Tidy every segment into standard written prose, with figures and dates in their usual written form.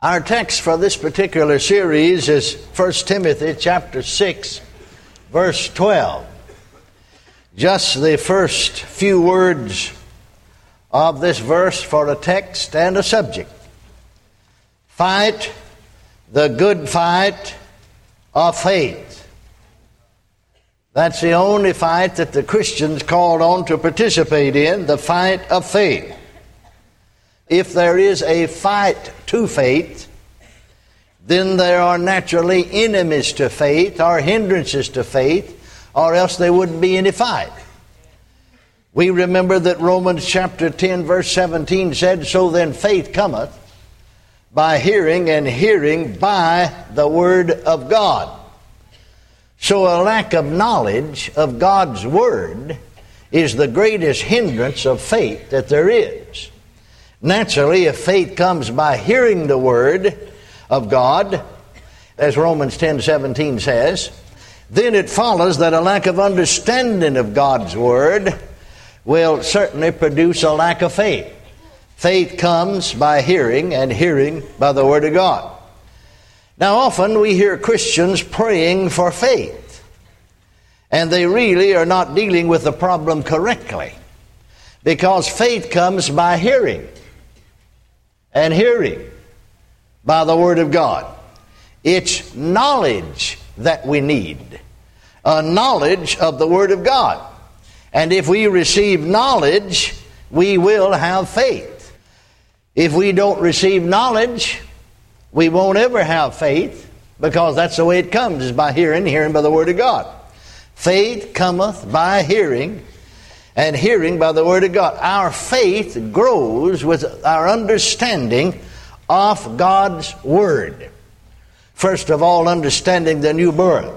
Our text for this particular series is 1 Timothy chapter 6, verse 12. Just the first few words of this verse for a text and a subject. Fight the good fight of faith. That's the only fight that the Christians called on to participate in, the fight of faith. If there is a fight to faith, then there are naturally enemies to faith or hindrances to faith, or else there wouldn't be any fight. We remember that Romans chapter 10 verse 17 said, "So then faith cometh by hearing, and hearing by the word of God." So a lack of knowledge of God's word is the greatest hindrance of faith that there is. Naturally, if faith comes by hearing the word of God, as Romans 10:17 says, then it follows that a lack of understanding of God's word will certainly produce a lack of faith. Faith comes by hearing, and hearing by the word of God. Now, often we hear Christians praying for faith, and they really are not dealing with the problem correctly, because faith comes by hearing, and hearing by the word of God. It's knowledge that we need, a knowledge of the word of God. And if we receive knowledge, we will have faith. If we don't receive knowledge, we won't ever have faith, because that's the way it comes, is by hearing, hearing by the word of God. Faith cometh by hearing, and hearing by the word of God. Our faith grows with our understanding of God's word. First of all, understanding the new birth,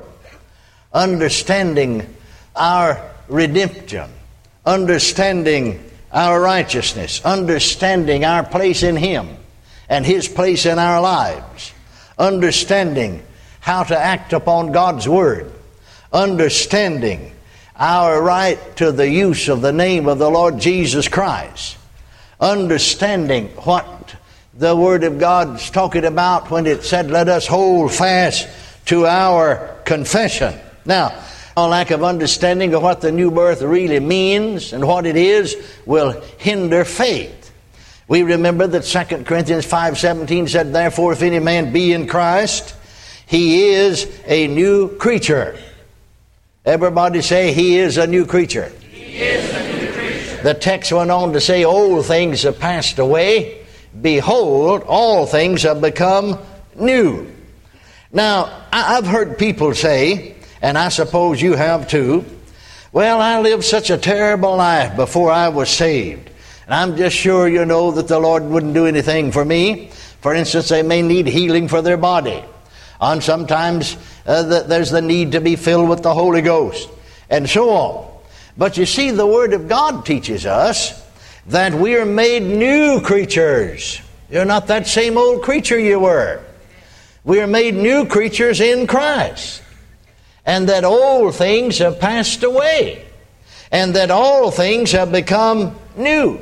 understanding our redemption, understanding our righteousness, understanding our place in Him and His place in our lives, understanding how to act upon God's word, understanding our right to the use of the name of the Lord Jesus Christ, understanding what the Word of God's talking about when it said, "Let us hold fast to our confession." Now, a lack of understanding of what the new birth really means and what it is will hinder faith. We remember that 2 Corinthians 5:17 said, "Therefore, if any man be in Christ, he is a new creature." Everybody say, "He is a new creature." He is a new creature. The text went on to say, "Old things have passed away. Behold, all things have become new." Now, I've heard people say, and I suppose you have too, "Well, I lived such a terrible life before I was saved, and I'm just sure, that the Lord wouldn't do anything for me." For instance, they may need healing for their body. And sometimes there's the need to be filled with the Holy Ghost, and so on. But you see, the Word of God teaches us that we are made new creatures. You're not that same old creature you were. We are made new creatures in Christ. And that old things have passed away. And that all things have become new.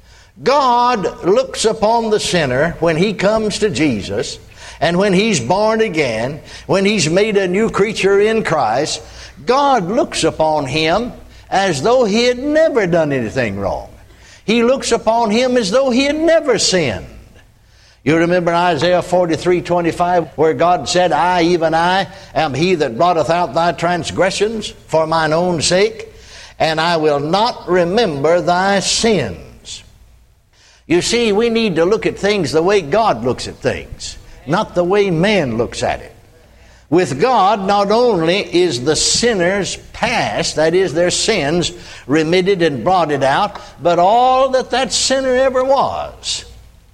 God looks upon the sinner when he comes to Jesus, and when he's born again, when he's made a new creature in Christ, God looks upon him as though he had never done anything wrong. He looks upon him as though he had never sinned. You remember Isaiah 43:25, where God said, "I, even I, am he that blotteth out thy transgressions for mine own sake, and I will not remember thy sins." You see, we need to look at things the way God looks at things, not the way man looks at it. With God, not only is the sinner's past, that is, their sins, remitted and blotted out, but all that sinner ever was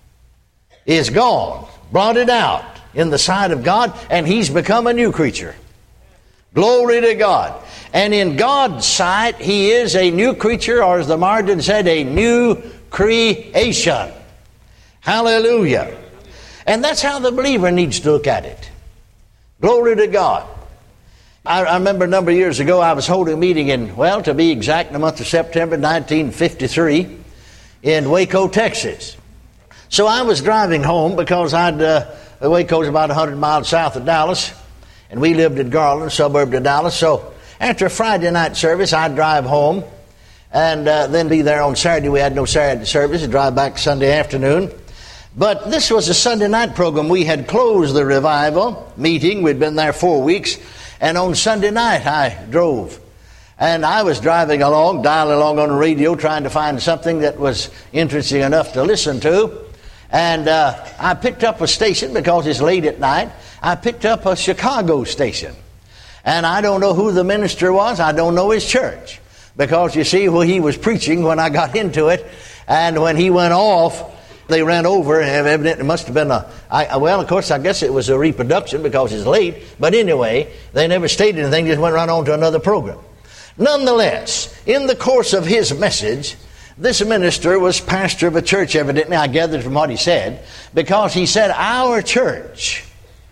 is gone, blotted out in the sight of God, and he's become a new creature. Glory to God. And in God's sight, he is a new creature, or as the margin said, a new creation. Hallelujah. And that's how the believer needs to look at it. Glory to God. I remember a number of years ago, I was holding a meeting to be exact, in the month of September 1953 in Waco, Texas. So I was driving home because Waco's about 100 miles south of Dallas, and we lived in Garland, a suburb of Dallas. So after a Friday night service, I'd drive home and then be there on Saturday. We had no Saturday service, and drive back Sunday afternoon. But this was a Sunday night program. We had closed the revival meeting. We'd been there 4 weeks. And on Sunday night, I drove. And I was driving along, dialing along on the radio, trying to find something that was interesting enough to listen to. And I picked up a station because it's late at night. I picked up a Chicago station. And I don't know who the minister was. I don't know his church. Because, you see, he was preaching when I got into it. And when he went off, they ran over, and evidently it must have been of course, I guess it was a reproduction because it's late. But anyway, they never stated anything, just went right on to another program. Nonetheless, in the course of his message, this minister was pastor of a church, evidently, I gathered from what he said, because he said, our church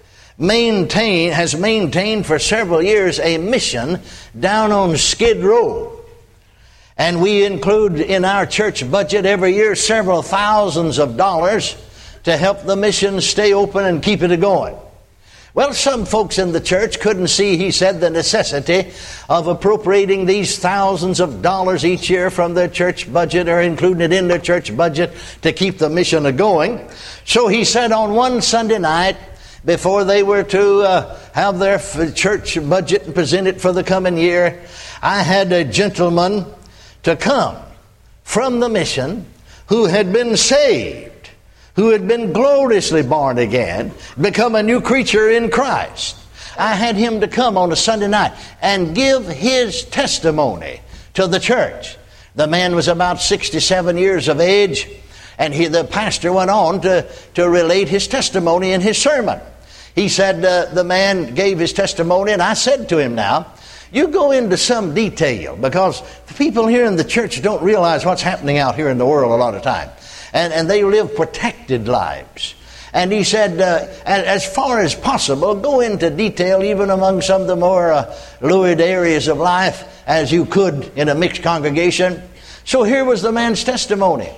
has maintained for several years a mission down on Skid Row. And we include in our church budget every year several thousands of dollars to help the mission stay open and keep it going. Well, some folks in the church couldn't see, he said, the necessity of appropriating these thousands of dollars each year from their church budget or including it in their church budget to keep the mission going. So he said on one Sunday night, before they were to have their church budget and present it for the coming year, I had a gentleman to come from the mission who had been saved, who had been gloriously born again, become a new creature in Christ. I had him to come on a Sunday night and give his testimony to the church. The man was about 67 years of age, and the pastor went on to relate his testimony in his sermon. He said, the man gave his testimony, and I said to him, now, you go into some detail, because the people here in the church don't realize what's happening out here in the world a lot of time. And they live protected lives. And he said, as far as possible, go into detail even among some of the more lurid areas of life as you could in a mixed congregation. So here was the man's testimony.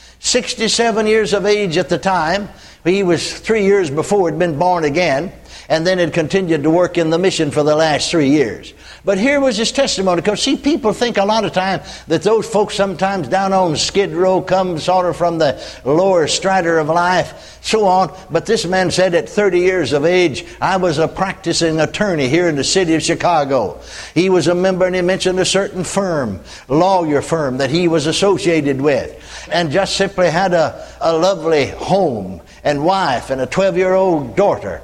67 years of age at the time. He was 3 years before had been born again, and then had continued to work in the mission for the last 3 years. But here was his testimony, because see, people think a lot of time that those folks sometimes down on Skid Row come sort of from the lower strata of life, so on. But this man said at 30 years of age, I was a practicing attorney here in the city of Chicago. He was a member, and he mentioned a certain firm, lawyer firm, that he was associated with, and just simply had a lovely home and wife and a 12-year-old daughter.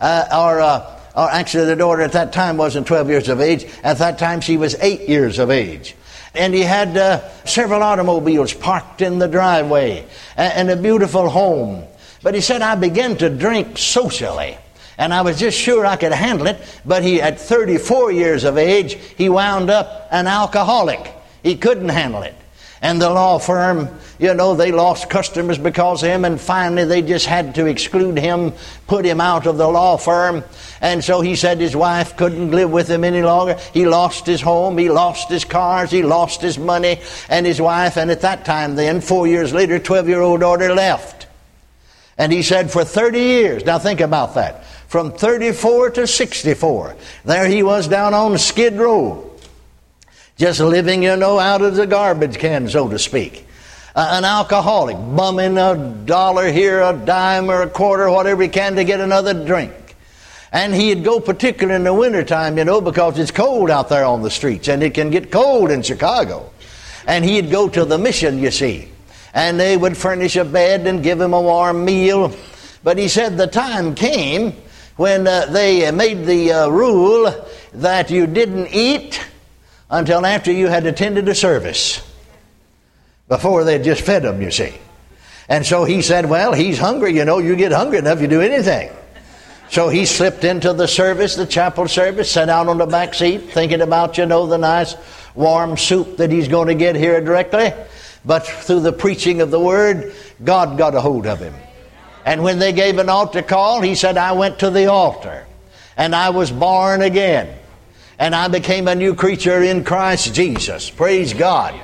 Or actually, the daughter at that time wasn't 12 years of age. At that time, she was 8 years of age. And he had several automobiles parked in the driveway and a beautiful home. But he said, I began to drink socially, and I was just sure I could handle it. But at 34 years of age, he wound up an alcoholic. He couldn't handle it. And the law firm, they lost customers because of him, and finally they just had to exclude him, put him out of the law firm. And so he said his wife couldn't live with him any longer. He lost his home, he lost his cars, he lost his money, and his wife. And at that time then, 4 years later, 12-year-old daughter left. And he said for 30 years, now think about that, from 34 to 64, there he was down on Skid Row. Just living, out of the garbage can, so to speak. An alcoholic, bumming $1 here, a dime or a quarter, whatever he can to get another drink. And he'd go particularly in the wintertime, because it's cold out there on the streets, and it can get cold in Chicago. And he'd go to the mission, you see. And they would furnish a bed and give him a warm meal. But he said the time came when they made the rule that you didn't eat until after you had attended a service. Before they just fed him, you see. And so he said, well, he's hungry, you get hungry enough, you do anything. So he slipped into the service, the chapel service, sat down on the back seat, thinking about, the nice warm soup that he's going to get here directly. But through the preaching of the word, God got a hold of him. And when they gave an altar call, he said, I went to the altar, and I was born again. And I became a new creature in Christ Jesus. Praise God.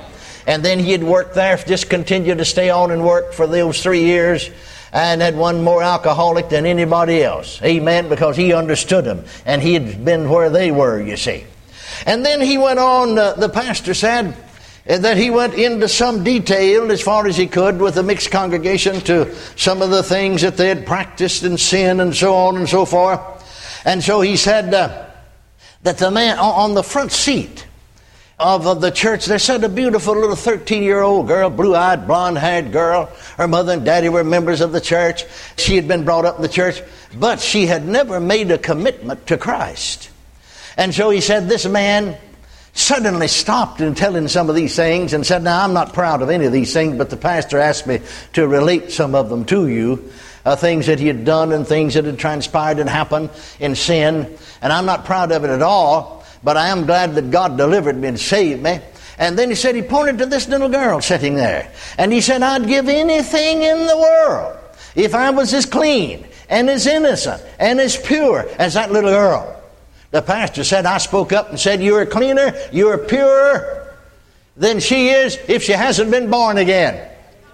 And then he'd work there, just continue to stay on and work for those 3 years, and had one more alcoholic than anybody else. Amen, because he understood them, and he had been where they were, you see. And then he went on, the pastor said, that he went into some detail as far as he could with the mixed congregation to some of the things that they had practiced in sin and so on and so forth. And so he said that the man on the front seat of the church, there sat a beautiful little 13-year-old girl, blue-eyed, blonde-haired girl. Her mother and daddy were members of the church. She had been brought up in the church, but she had never made a commitment to Christ. And so he said this man suddenly stopped in telling some of these things and said, now, I'm not proud of any of these things, but the pastor asked me to relate some of them to you, things that he had done and things that had transpired and happened in sin. And I'm not proud of it at all, but I am glad that God delivered me and saved me. And then he said, he pointed to this little girl sitting there. And he said, I'd give anything in the world if I was as clean and as innocent and as pure as that little girl. The pastor said, I spoke up and said, you're cleaner, you're purer than she is if she hasn't been born again.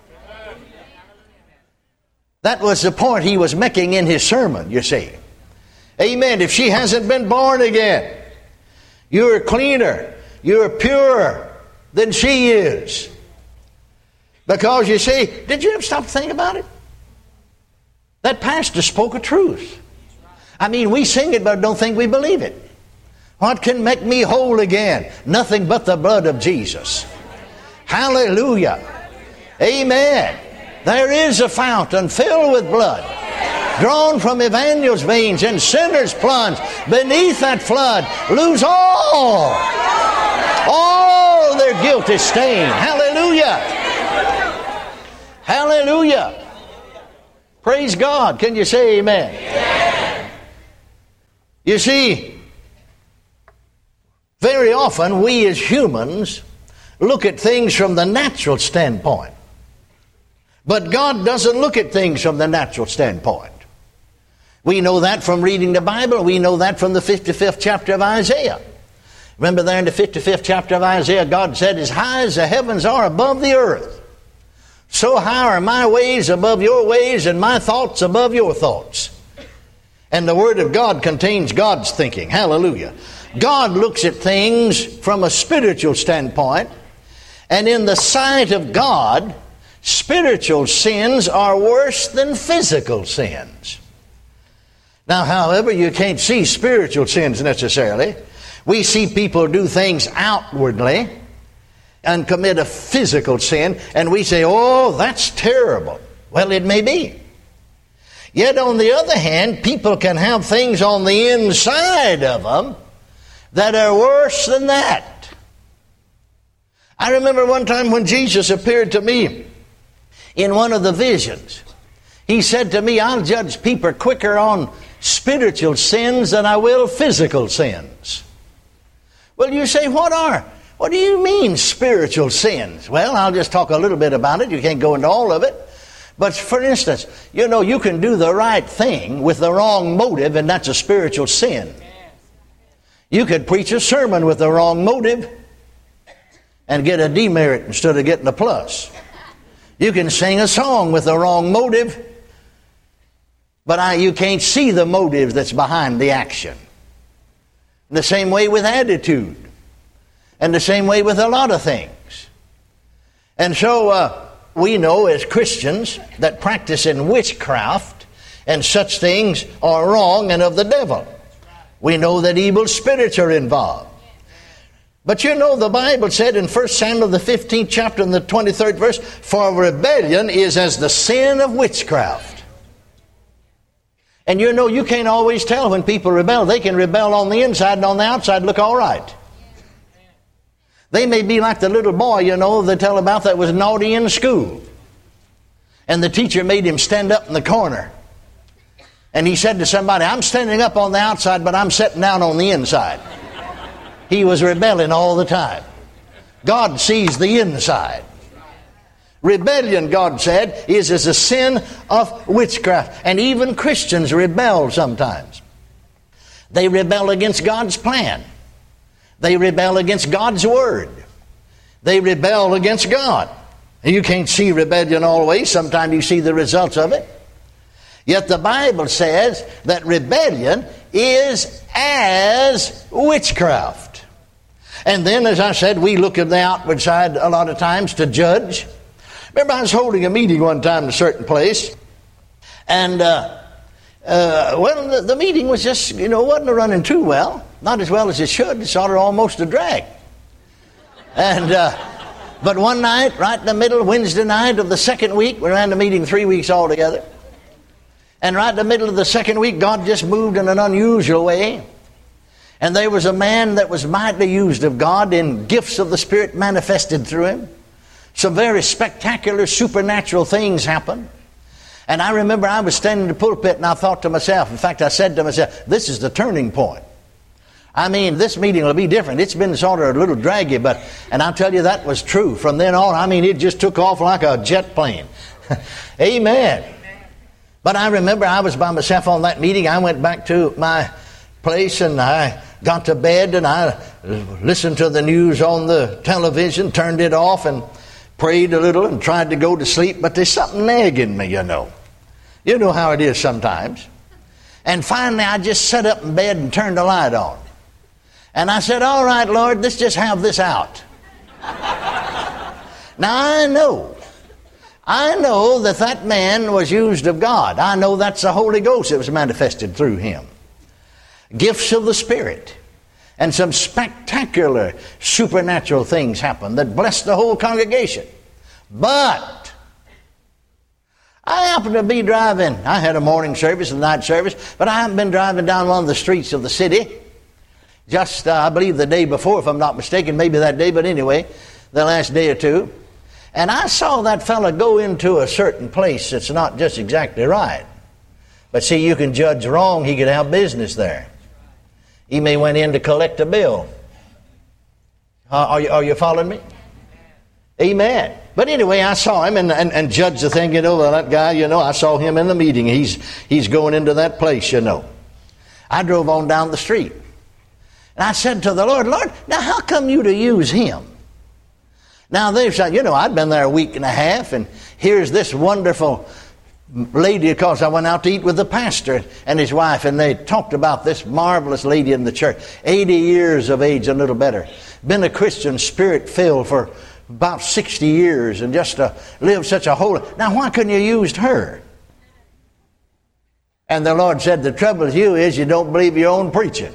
That was the point he was making in his sermon, you see. Amen. If she hasn't been born again, you're cleaner, you're purer than she is. Because you see, did you ever stop to think about it? That pastor spoke a truth. I mean, we sing it, but don't think we believe it. What can make me whole again? Nothing but the blood of Jesus. Hallelujah. Amen. There is a fountain filled with blood, drawn from Emmanuel's veins, and sinners plunge beneath that flood, lose all their guilty stain. Hallelujah. Hallelujah. Praise God. Can you say amen? Amen. You see, very often we as humans look at things from the natural standpoint. But God doesn't look at things from the natural standpoint. We know that from reading the Bible. We know that from the 55th chapter of Isaiah. Remember there in the 55th chapter of Isaiah, God said, as high as the heavens are above the earth, so high are my ways above your ways and my thoughts above your thoughts. And the Word of God contains God's thinking. Hallelujah. God looks at things from a spiritual standpoint, and in the sight of God, spiritual sins are worse than physical sins. Now, however, you can't see spiritual sins necessarily. We see people do things outwardly and commit a physical sin, and we say, oh, that's terrible. Well, it may be. Yet, on the other hand, people can have things on the inside of them that are worse than that. I remember one time when Jesus appeared to me in one of the visions. He said to me, I'll judge people quicker on spiritual sins than I will physical sins. Well, you say, what do you mean spiritual sins? Well, I'll just talk a little bit about it. You can't go into all of it. But for instance, you know, you can do the right thing with the wrong motive, and that's a spiritual sin. You could preach a sermon with the wrong motive and get a demerit instead of getting a plus. You can sing a song with the wrong motive, but you can't see the motive that's behind the action. The same way with attitude. And the same way with a lot of things. And so we know as Christians that practice in witchcraft and such things are wrong and of the devil. We know that evil spirits are involved. But you know the Bible said in 1 Samuel the 15th chapter and the 23rd verse, for rebellion is as the sin of witchcraft. And you know you can't always tell when people rebel. They can rebel on the inside and on the outside look all right. They may be like the little boy, you know, they tell about that was naughty in school. And the teacher made him stand up in the corner. And he said to somebody, I'm standing up on the outside, but I'm sitting down on the inside. He was rebelling all the time. God sees the inside. Rebellion, God said, is as a sin of witchcraft. And even Christians rebel sometimes. They rebel against God's plan. They rebel against God's word. They rebel against God. And you can't see rebellion always. Sometimes you see the results of it. Yet the Bible says that rebellion is as witchcraft. And then, as I said, we look at the outward side a lot of times to judge. Remember, I was holding a meeting one time in a certain place. And, the meeting was just, wasn't running too well. Not as well as it should. It's sort of almost a drag. And, but one night, right in the middle, Wednesday night of the second week, we ran the meeting 3 weeks altogether. And right in the middle of the second week, God just moved in an unusual way. And there was a man that was mightily used of God in gifts of the Spirit manifested through him. Some very spectacular supernatural things happened. And I remember I was standing in the pulpit and I thought to myself, in fact I said to myself, this is the turning point. I mean, this meeting will be different. It's been sort of a little draggy, and I'll tell you that was true. From then on, I mean, it just took off like a jet plane. Amen. But I remember I was by myself on that meeting. I went back to my place and I got to bed and I listened to the news on the television, turned it off and prayed a little and tried to go to sleep. But there's something nagging me, You know how it is sometimes. And finally I just sat up in bed and turned the light on. And I said, all right, Lord, let's just have this out. Now I know that man was used of God. I know that's the Holy Ghost that was manifested through him. Gifts of the Spirit. And some spectacular supernatural things happened that blessed the whole congregation. But I happened to be driving. I had a morning service and night service, but I happened to been driving down one of the streets of the city. Just, I believe the day before, if I'm not mistaken, maybe that day, but anyway, the last day or two. And I saw that fella go into a certain place that's not just exactly right. But see, you can judge wrong. He could have business there. He may went in to collect a bill. Are you following me? Amen. But anyway, I saw him and judged the thing, that guy, I saw him in the meeting. He's going into that place, I drove on down the street. And I said to the Lord, now how come you to use him? Now, I'd been there a week and a half, and here's this wonderful lady, because I went out to eat with the pastor and his wife, and they talked about this marvelous lady in the church, 80 years of age, a little better, been a Christian, Spirit-filled for about 60 years, and just lived such a holy. Now, why couldn't you use her? And the Lord said, the trouble with you is you don't believe your own preaching.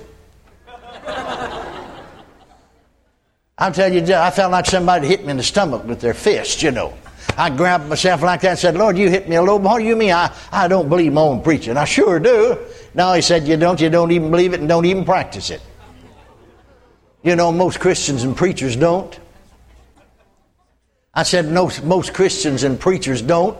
I'll tell you, I felt like somebody hit me in the stomach with their fist, I grabbed myself like that and said, Lord, you hit me a little. What do you mean? I don't believe my own preaching. I sure do. No, he said, you don't even believe it and don't even practice it. Most Christians and preachers don't. I said, no, most Christians and preachers don't.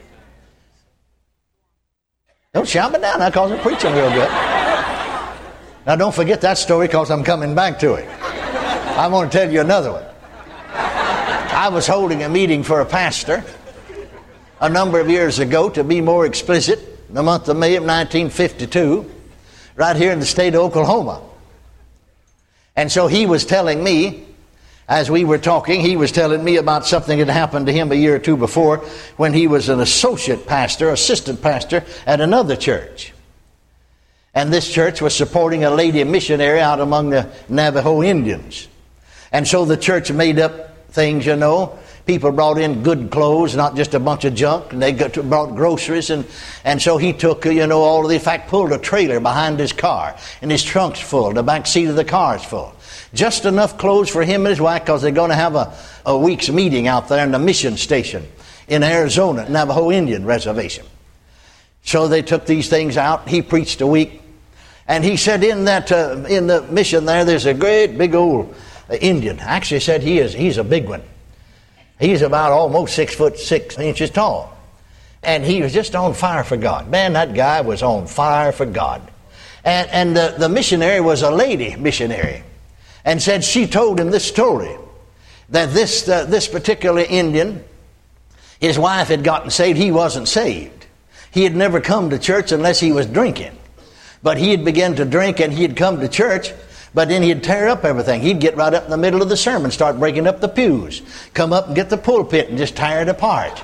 Don't shout me down, because I'm preaching real good. Now, don't forget that story, because I'm coming back to it. I want to tell you another one. I was holding a meeting for a pastor a number of years ago, to be more explicit, in the month of May of 1952, right here in the state of Oklahoma. And so he was telling me, as we were talking, he was telling me about something that happened to him a year or two before when he was an assistant pastor at another church. And this church was supporting a lady missionary out among the Navajo Indians. And so the church made up things, People brought in good clothes, not just a bunch of junk. And they brought groceries. And so he took, all of the, in fact, pulled a trailer behind his car. And his trunk's full. The back seat of the car's full. Just enough clothes for him and his wife, because they're going to have a week's meeting out there in the mission station in Arizona, Navajo Indian reservation. So they took these things out. He preached a week. And he said in the mission there's a great big old Indian. Actually said he's a big one. He's about almost 6'6" tall. And he was just on fire for God. Man, that guy was on fire for God. And the missionary was a lady missionary. And said she told him this story. That this particular Indian, his wife had gotten saved. He wasn't saved. He had never come to church unless he was drinking. But he had begun to drink and he had come to church. But then he'd tear up everything. He'd get right up in the middle of the sermon, start breaking up the pews, come up and get the pulpit and just tear it apart.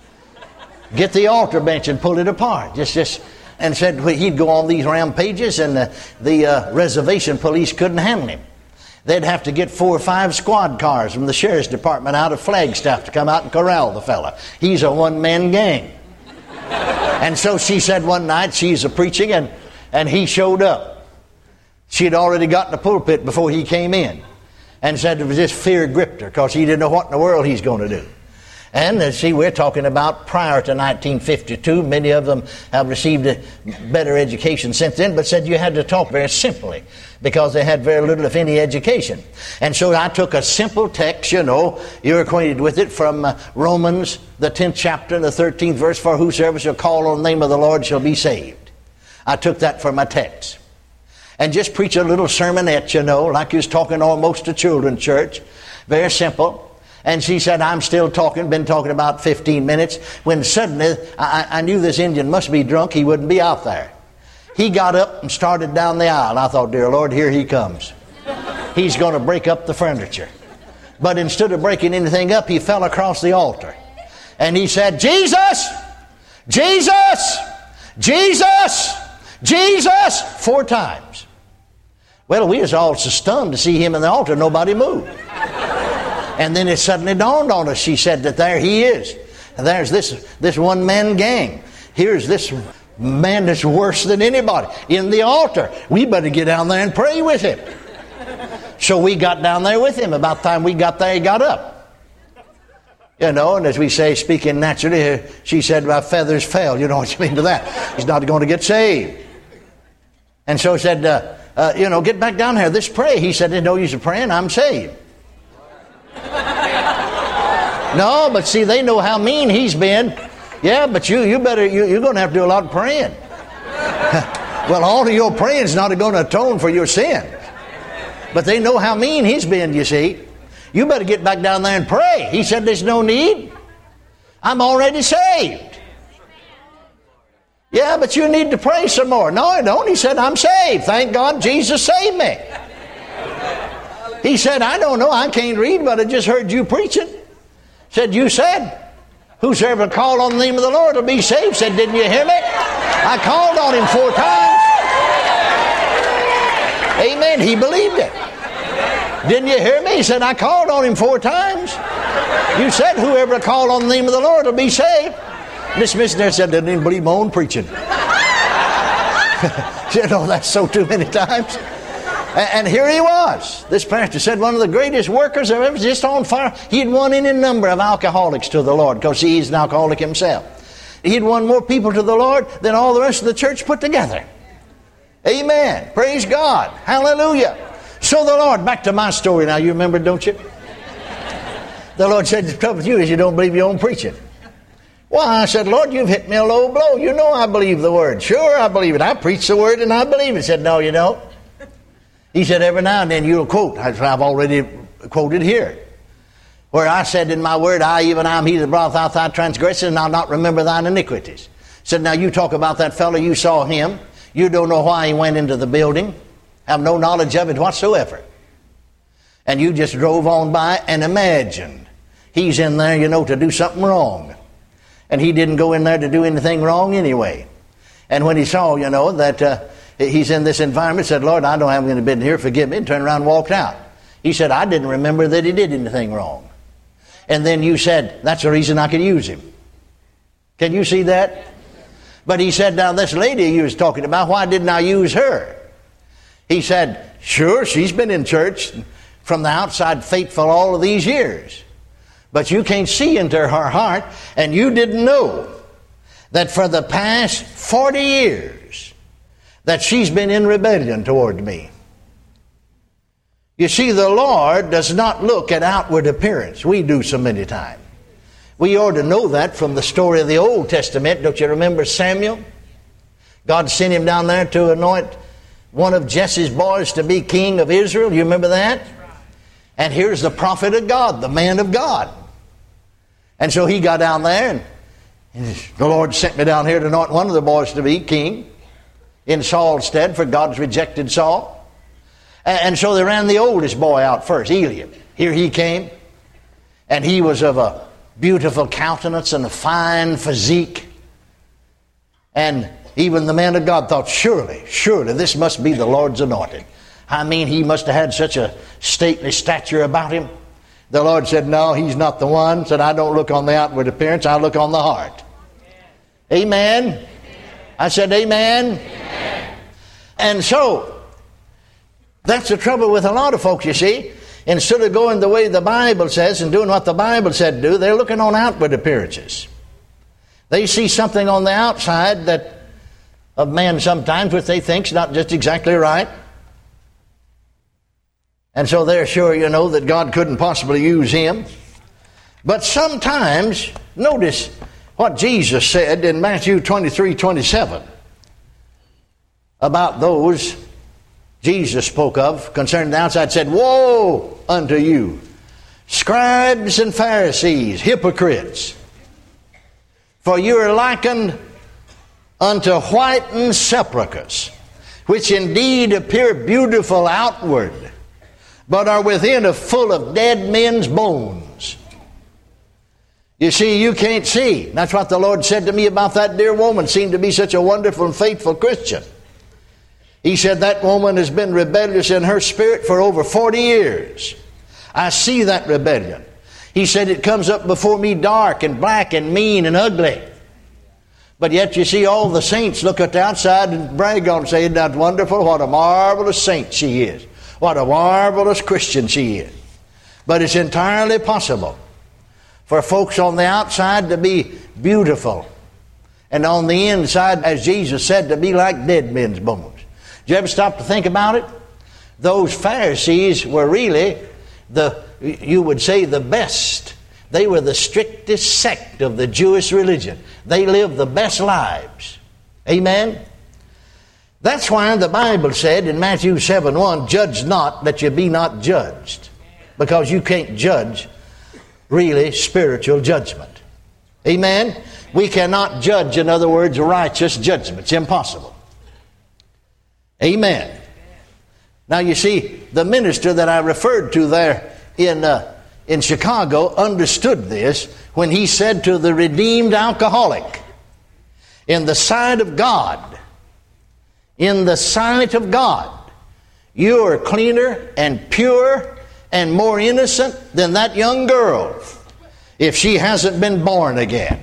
Get the altar bench and pull it apart. And said he'd go on these rampages, and the reservation police couldn't handle him. They'd have to get 4 or 5 squad cars from the sheriff's department out of Flagstaff to come out and corral the fella. He's a one-man gang. And so she said one night, she's preaching, and he showed up. She had already got in the pulpit before he came in, and said it was just fear gripped her because he didn't know what in the world he's going to do. And see, we're talking about prior to 1952. Many of them have received a better education since then, but said you had to talk very simply because they had very little, if any, education. And so I took a simple text, you're acquainted with it, from Romans, the 10th chapter, and the 13th verse, for whosoever shall call on the name of the Lord shall be saved. I took that for my text. And just preach a little sermonette, like you was talking almost to children's church. Very simple. And she said, I'm still talking, been talking about 15 minutes, when suddenly I knew this Indian must be drunk, he wouldn't be out there. He got up and started down the aisle. I thought, dear Lord, here he comes. He's going to break up the furniture. But instead of breaking anything up, he fell across the altar. And he said, Jesus! Jesus! Jesus! Jesus! 4 times. Well, we was all so stunned to see him in the altar, nobody moved. And then it suddenly dawned on us, she said, that there he is. And there's this one-man gang. Here's this man that's worse than anybody in the altar. We better get down there and pray with him. So we got down there with him. About the time we got there, he got up. And as we say, speaking naturally, she said, my feathers fell. You know what you mean to that? He's not going to get saved. And so said, get back down here. Let's pray. He said, there's no use of praying. I'm saved. No, but see, they know how mean he's been. Yeah, but you're going to have to do a lot of praying. Well, all of your praying is not going to atone for your sin. But they know how mean he's been, you see. You better get back down there and pray. He said, there's no need. I'm already saved. Yeah, but you need to pray some more. No, I don't. He said, I'm saved. Thank God Jesus saved me. He said, I don't know. I can't read, but I just heard you preaching. Said, you said, whosoever called on the name of the Lord will be saved. Said, didn't you hear me? I called on him 4 times. Amen. He believed it. Didn't you hear me? He said, I called on him 4 times. You said, whoever called on the name of the Lord will be saved. This missionary said, didn't even believe my own preaching. That's so too many times. And here he was. This pastor said one of the greatest workers I've ever, just on fire. He'd won any number of alcoholics to the Lord, because he's an alcoholic himself. He'd won more people to the Lord than all the rest of the church put together. Amen. Praise God. Hallelujah. So the Lord, back to my story now, you remember, don't you? The Lord said, the trouble with you is you don't believe your own preaching. Well, I said, Lord, you've hit me a low blow. You know I believe the word. Sure, I believe it. I preach the word and I believe it. He said, no, you don't. He said, every now and then you'll quote. I've already quoted here. Where I said in my word, I, even I am he that brought out thy transgressions, and I'll not remember thine iniquities. Said, now you talk about that fellow, you saw him. You don't know why he went into the building. Have no knowledge of it whatsoever. And you just drove on by and imagined he's in there, to do something wrong. And he didn't go in there to do anything wrong anyway. And when he saw, that he's in this environment, said, Lord, I don't have any business here, forgive me, and turned around and walked out. He said, I didn't remember that he did anything wrong. And then you said, that's the reason I could use him. Can you see that? But he said, now this lady you was talking about, why didn't I use her? He said, sure, she's been in church from the outside faithful all of these years. But you can't see into her heart, and you didn't know that for the past 40 years that she's been in rebellion toward me. You see, the Lord does not look at outward appearance. We do so many times. We ought to know that from the story of the Old Testament. Don't you remember Samuel? God sent him down there to anoint one of Jesse's boys to be king of Israel. You remember that? And here's the prophet of God, the man of God. And so he got down there, and the Lord sent me down here to anoint one of the boys to be king in Saul's stead, for God's rejected Saul. And so they ran the oldest boy out first, Eliab. Here he came, and he was of a beautiful countenance and a fine physique. And even the man of God thought, surely this must be the Lord's anointed. I mean, he must have had such a stately stature about him. The Lord said, no, he's not the one. Said, I don't look on the outward appearance, I look on the heart. Amen. Amen. I said, amen. Amen. And so, that's the trouble with a lot of folks, you see. Instead of going the way the Bible says and doing what the Bible said to do, they're looking on outward appearances. They see something on the outside that of man sometimes which they think's not just exactly right. And so they're sure, that God couldn't possibly use him. But sometimes, notice what Jesus said in Matthew 23:27 about those Jesus spoke of concerning the outside. Said, woe unto you, scribes and Pharisees, hypocrites, for you are likened unto whitened sepulchres, which indeed appear beautiful outward, but are within full of dead men's bones. You see, you can't see. That's what the Lord said to me about that dear woman. Seemed to be such a wonderful and faithful Christian. He said that woman has been rebellious in her spirit for over 40 years. I see that rebellion. He said it comes up before me dark and black and mean and ugly. But yet you see all the saints look at the outside and brag on and say, isn't that wonderful? What a marvelous saint she is. What a marvelous Christian she is. But it's entirely possible for folks on the outside to be beautiful, and on the inside, as Jesus said, to be like dead men's bones. Did you ever stop to think about it? Those Pharisees were really you would say, the best. They were the strictest sect of the Jewish religion. They lived the best lives. Amen? That's why the Bible said in Matthew 7:1, judge not that you be not judged. Because you can't judge really spiritual judgment. Amen? We cannot judge, in other words, righteous judgment. It's impossible. Amen. Now you see, the minister that I referred to there in Chicago understood this when he said to the redeemed alcoholic, in the sight of God, you are cleaner and pure and more innocent than that young girl if she hasn't been born again.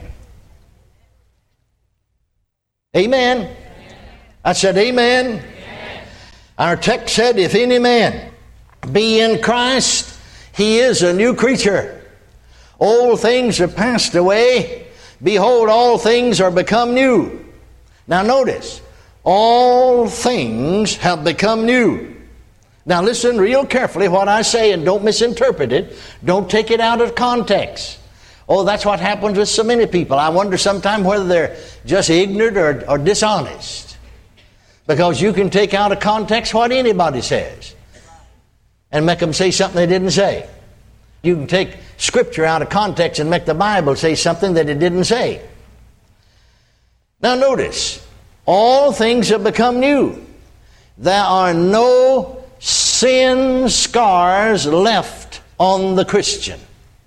Amen. I said amen. Our text said, if any man be in Christ, he is a new creature. Old things are passed away. Behold, all things are become new. Now notice, all things have become new. Now listen real carefully what I say and don't misinterpret it. Don't take it out of context. Oh, that's what happens with so many people. I wonder sometimes whether they're just ignorant or dishonest. Because you can take out of context what anybody says and make them say something they didn't say. You can take Scripture out of context and make the Bible say something that it didn't say. Now notice, all things have become new. There are no sin scars left on the Christian.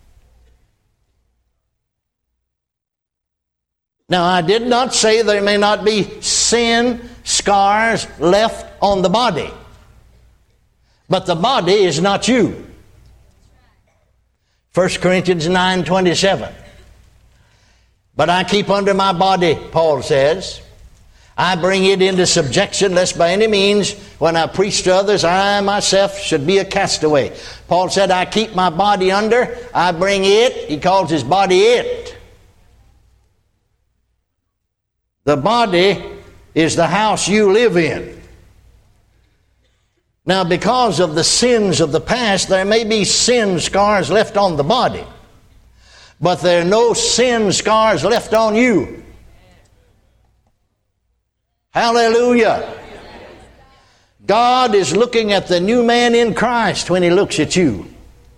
Now, I did not say there may not be sin scars left on the body. But the body is not you. 1 Corinthians 9:27. But I keep under my body, Paul says. I bring it into subjection, lest by any means, when I preach to others, I myself should be a castaway. Paul said, I keep my body under, I bring it. He calls his body it. The body is the house you live in. Now, because of the sins of the past, there may be sin scars left on the body, but there are no sin scars left on you. Hallelujah. God is looking at the new man in Christ when He looks at you.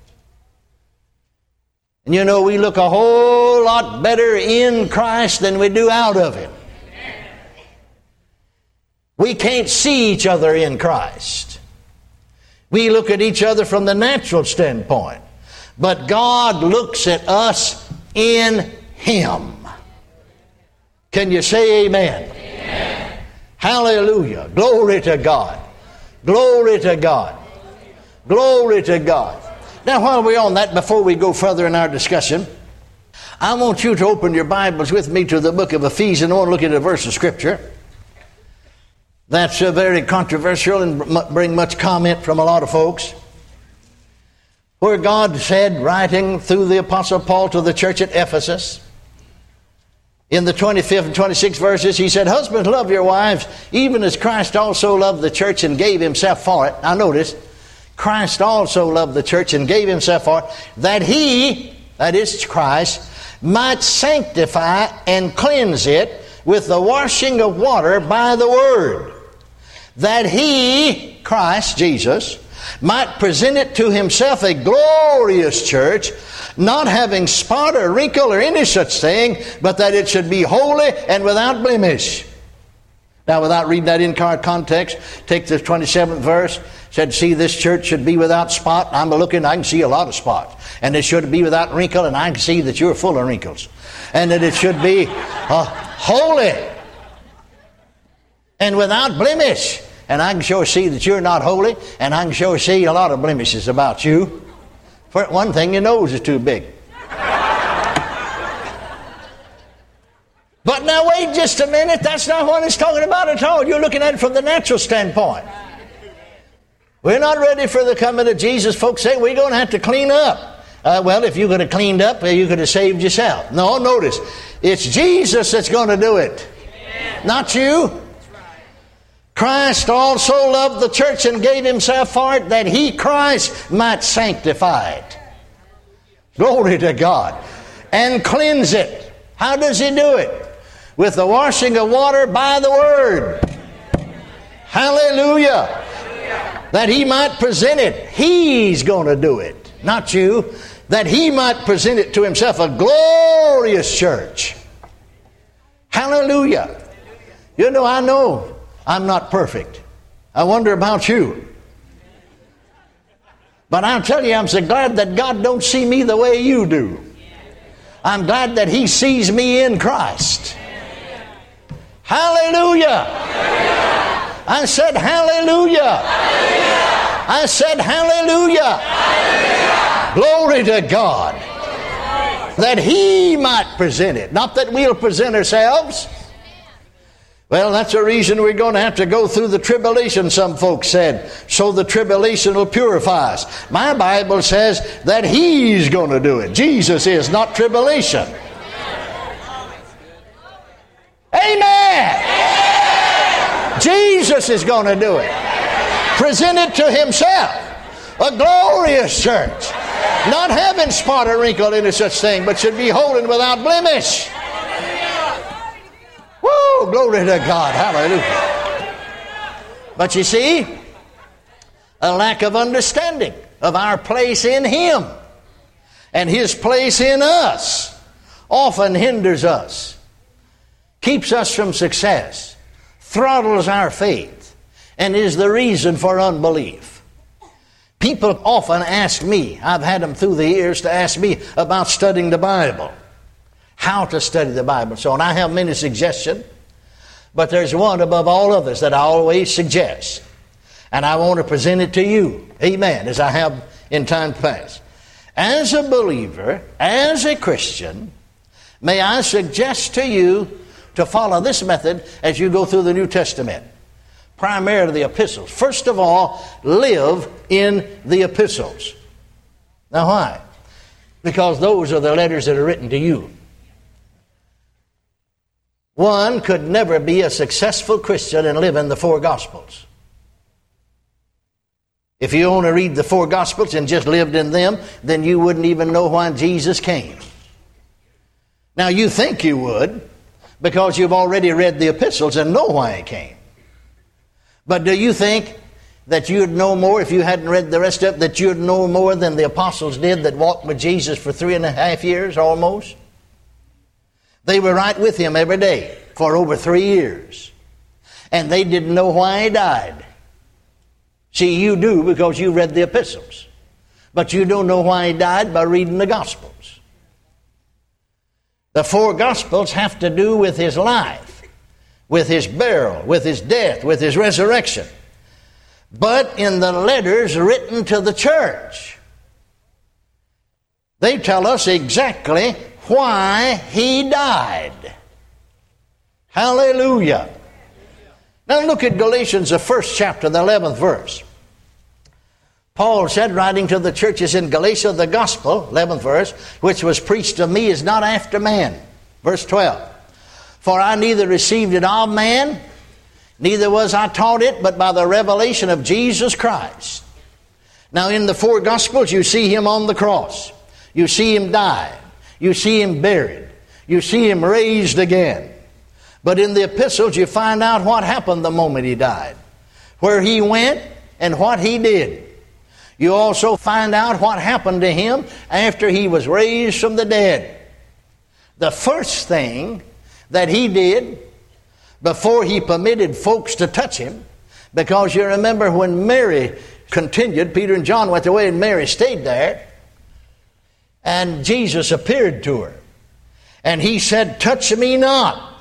And you know, we look a whole lot better in Christ than we do out of Him. We can't see each other in Christ. We look at each other from the natural standpoint. But God looks at us in Him. Can you say amen? Amen. Hallelujah. Glory to God. Glory to God. Glory to God. Now, while we're on that, before we go further in our discussion, I want you to open your Bibles with me to the book of Ephesians. I want to look at a verse of Scripture that's very controversial and bring much comment from a lot of folks. Where God said, writing through the Apostle Paul to the church at Ephesus, in the 25th and 26th verses, he said, "Husbands, love your wives, even as Christ also loved the church and gave himself for it." Now notice, Christ also loved the church and gave himself for it, that he, that is Christ, might sanctify and cleanse it with the washing of water by the word, that he, Christ, Jesus, might present it to himself a glorious church, not having spot or wrinkle or any such thing, but that it should be holy and without blemish. Now, without reading that in context, take the 27th verse, said, "See, this church should be without spot." I'm looking, I can see a lot of spots. And it should be without wrinkle, and I can see that you're full of wrinkles. And that it should be holy and without blemish. And I can sure see that you're not holy, and I can sure see a lot of blemishes about you. For one thing, your nose is too big. But now wait just a minute, that's not what it's talking about at all. You're looking at it from the natural standpoint. We're not ready for the coming of Jesus. Folks say we're going to have to clean up. Well, if you could have cleaned up, you could have saved yourself. No, notice, it's Jesus that's going to do it, not you. Christ also loved the church and gave himself for it, that he, Christ, might sanctify it. Glory to God. And cleanse it. How does he do it? With the washing of water by the word. Hallelujah. That he might present it. He's going to do it, not you. That he might present it to himself, a glorious church. Hallelujah. You know, I know I'm not perfect. I wonder about you. But I'll tell you, I'm so glad that God don't see me the way you do. I'm glad that he sees me in Christ. Hallelujah. I said hallelujah. I said hallelujah. Glory to God. That he might present it. Not that we'll present ourselves. Well, that's the reason we're going to have to go through the tribulation, some folks said, so the tribulation will purify us. My Bible says that he's going to do it. Jesus is, not tribulation. Amen. Jesus is going to do it. Present it to himself. A glorious church. Not having spot or wrinkle or any such thing, but should be holy and without blemish. Woo! Glory to God. Hallelujah. But you see, a lack of understanding of our place in him and his place in us often hinders us, keeps us from success, throttles our faith, and is the reason for unbelief. People often ask me, I've had them through the years to ask me about studying the Bible, how to study the Bible. So, and I have many suggestions, but there's one above all others that I always suggest. And I want to present it to you, amen, as I have in time past. As a believer, as a Christian, may I suggest to you to follow this method as you go through the New Testament, primarily the epistles. First of all, live in the epistles. Now why? Because those are the letters that are written to you. One could never be a successful Christian and live in the four Gospels. If you only read the four Gospels and just lived in them, then you wouldn't even know why Jesus came. Now you think you would, because you've already read the epistles and know why he came. But do you think that you'd know more if you hadn't read the rest of it, that you'd know more than the apostles did that walked with Jesus for 3.5 years almost? They were right with him every day for over 3 years. And they didn't know why he died. See, you do because you read the epistles. But you don't know why he died by reading the Gospels. The 4 Gospels have to do with his life, with his burial, with his death, with his resurrection. But in the letters written to the church, they tell us exactly why he died. Hallelujah. Now look at Galatians, the 1st chapter, the 11th verse. Paul said, writing to the churches in Galatia, the gospel, 11th verse, which was preached to me is not after man. Verse 12. For I neither received it of man, neither was I taught it, but by the revelation of Jesus Christ. Now in the 4 Gospels, you see him on the cross. You see him die. You see him buried. You see him raised again. But in the epistles, you find out what happened the moment he died, where he went and what he did. You also find out what happened to him after he was raised from the dead. The first thing that he did before he permitted folks to touch him, because you remember when Mary continued, Peter and John went away and Mary stayed there, and Jesus appeared to her. And he said, touch me not.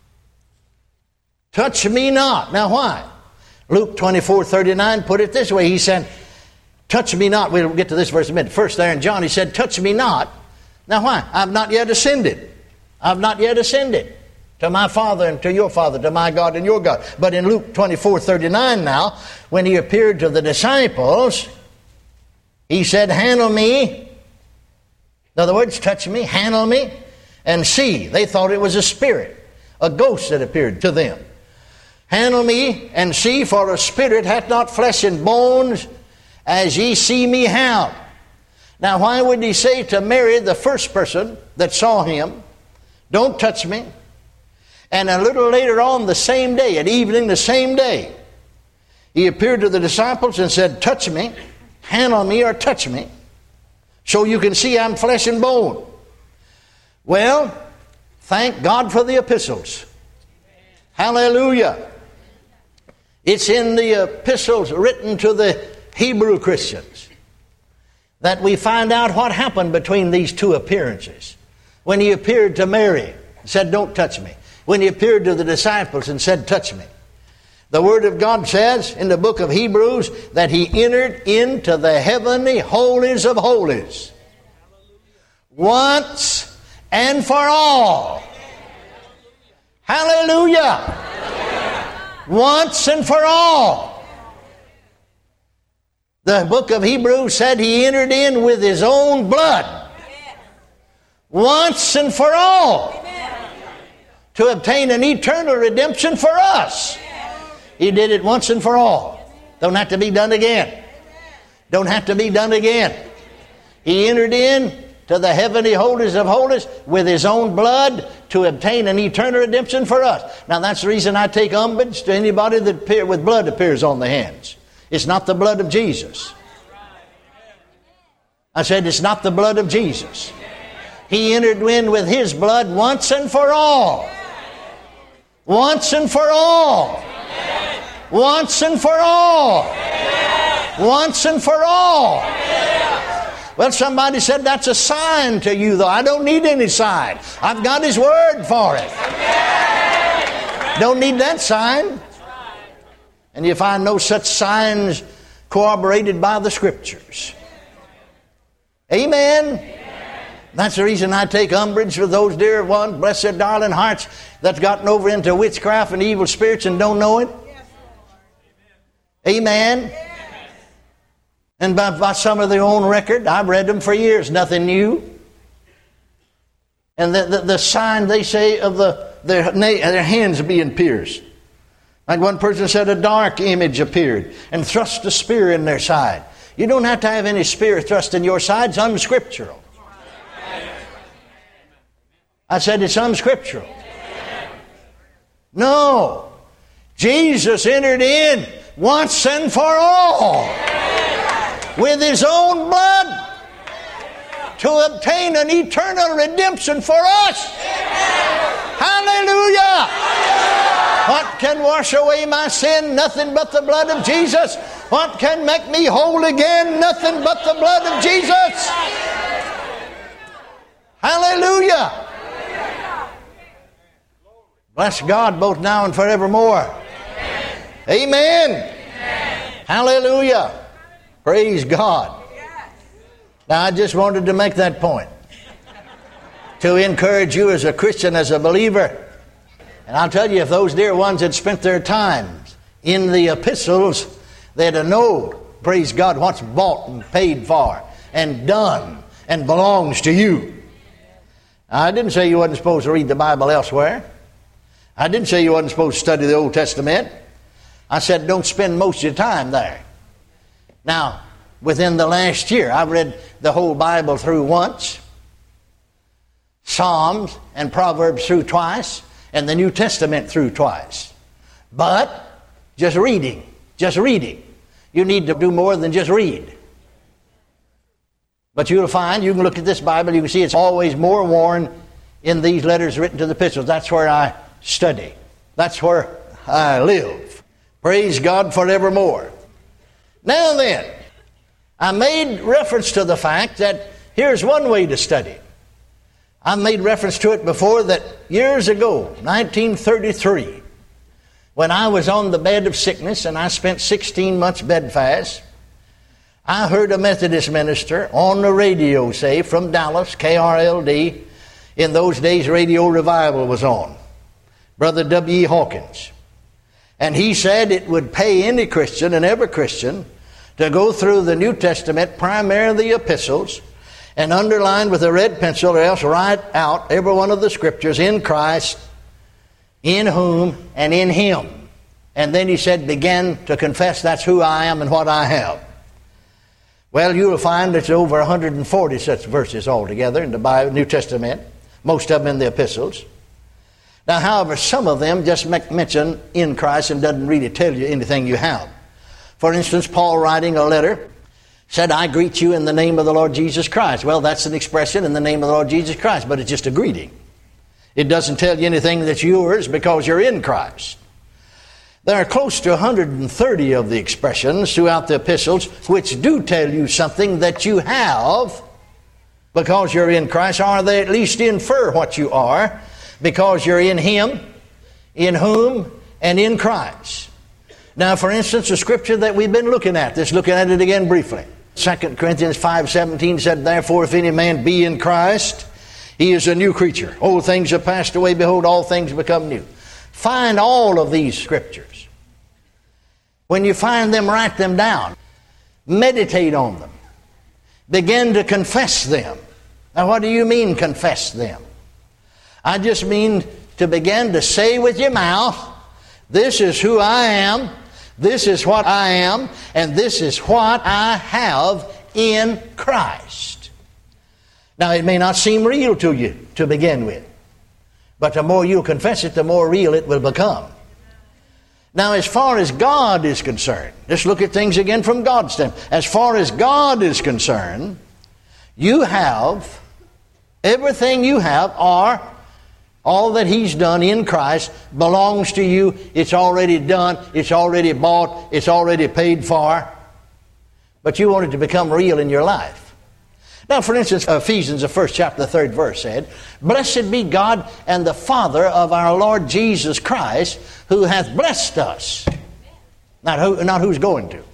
Touch me not. Now why? Luke 24:39 put it this way. He said, touch me not. We'll get to this verse in a minute. First there in John, he said, touch me not. Now why? I've not yet ascended. I've not yet ascended to my Father and to your Father, to my God and your God. But in Luke 24:39 now, when he appeared to the disciples, he said, handle me. In other words, touch me, handle me, and see. They thought it was a spirit, a ghost that appeared to them. Handle me and see, for a spirit hath not flesh and bones, as ye see me have. Now why would he say to Mary, the first person that saw him, don't touch me? And a little later on the same day, at evening the same day, he appeared to the disciples and said, touch me, handle me, or touch me, so you can see I'm flesh and bone. Well, thank God for the epistles. Hallelujah. It's in the epistles written to the Hebrew Christians that we find out what happened between these 2 appearances. When he appeared to Mary and said, don't touch me. When he appeared to the disciples and said, touch me. The Word of God says in the book of Hebrews that he entered into the heavenly holies of holies. Once and for all. Hallelujah. Once and for all. The book of Hebrews said he entered in with his own blood. Once and for all. To obtain an eternal redemption for us. He did it once and for all. Don't have to be done again. Don't have to be done again. He entered in to the heavenly holies of holies with his own blood to obtain an eternal redemption for us. Now that's the reason I take umbrage to anybody that with blood appears on the hands. It's not the blood of Jesus. I said it's not the blood of Jesus. He entered in with his blood once and for all. Once and for all. Once and for all. Once and for all. Well, somebody said that's a sign to you, though. I don't need any sign. I've got his word for it. Don't need that sign. And you find no such signs corroborated by the Scriptures. Amen. That's the reason I take umbrage with those dear ones, bless their darling hearts, that's gotten over into witchcraft and evil spirits and don't know it. Amen. And by some of their own record, I've read them for years, nothing new. And the sign, they say, of their hands being pierced. Like one person said, a dark image appeared and thrust a spear in their side. You don't have to have any spear thrust in your side. It's unscriptural. I said it's unscriptural. No. Jesus entered in once and for all with his own blood to obtain an eternal redemption for us. Hallelujah. What can wash away my sin? Nothing but the blood of Jesus. What can make me whole again? Nothing but the blood of Jesus. Hallelujah. Bless God both now and forevermore. Amen. Hallelujah. Praise God. Now I just wanted to make that point, to encourage you as a Christian, as a believer. And I'll tell you, if those dear ones had spent their time in the epistles, they'd have known, praise God, what's bought and paid for and done and belongs to you. I didn't say you wasn't supposed to read the Bible elsewhere. I didn't say you wasn't supposed to study the Old Testament. I said don't spend most of your time there. Now, within the last year, I've read the whole Bible through once, Psalms and Proverbs through twice, and the New Testament through twice. But just reading. You need to do more than just read. But you'll find, you can look at this Bible, you can see it's always more worn in these letters written to the epistles. That's where I study. That's where I live. Praise God forevermore. Now then, I made reference to the fact that here's one way to study. I made reference to it before, that years ago, 1933, when I was on the bed of sickness and I spent 16 months bedfast, I heard a Methodist minister on the radio say from Dallas, KRLD, in those days Radio Revival was on, Brother W.E. Hawkins. And he said it would pay any Christian and every Christian to go through the New Testament, primarily the epistles, and underline with a red pencil, or else write out every one of the scriptures in Christ, in whom, and in Him. And then he said, begin to confess that's who I am and what I have. Well, you'll find there's over 140 such verses altogether in the Bible, New Testament, most of them in the epistles. Now, however, some of them just make mention in Christ and doesn't really tell you anything you have. For instance, Paul writing a letter said, I greet you in the name of the Lord Jesus Christ. Well, that's an expression, in the name of the Lord Jesus Christ, but it's just a greeting. It doesn't tell you anything that's yours because you're in Christ. There are close to 130 of the expressions throughout the epistles which do tell you something that you have because you're in Christ, or they at least infer what you are because you're in Him, in whom, and in Christ. Now, for instance, the scripture that we've been looking at, let's look at it again briefly. 2 Corinthians 5:17 said, therefore, if any man be in Christ, he is a new creature. Old things have passed away, behold, all things become new. Find all of these scriptures. When you find them, write them down. Meditate on them. Begin to confess them. Now, what do you mean, confess them? I just mean to begin to say with your mouth, this is who I am, this is what I am, and this is what I have in Christ. Now, it may not seem real to you to begin with, but the more you confess it, the more real it will become. Now, as far as God is concerned, let's look at things again from God's standpoint. As far as God is concerned, you have, everything you have, or all that He's done in Christ belongs to you. It's already done. It's already bought. It's already paid for. But you want it to become real in your life. Now, for instance, Ephesians, the 1st chapter, the 3rd verse said, blessed be God and the Father of our Lord Jesus Christ, who hath blessed us. Not who's going to.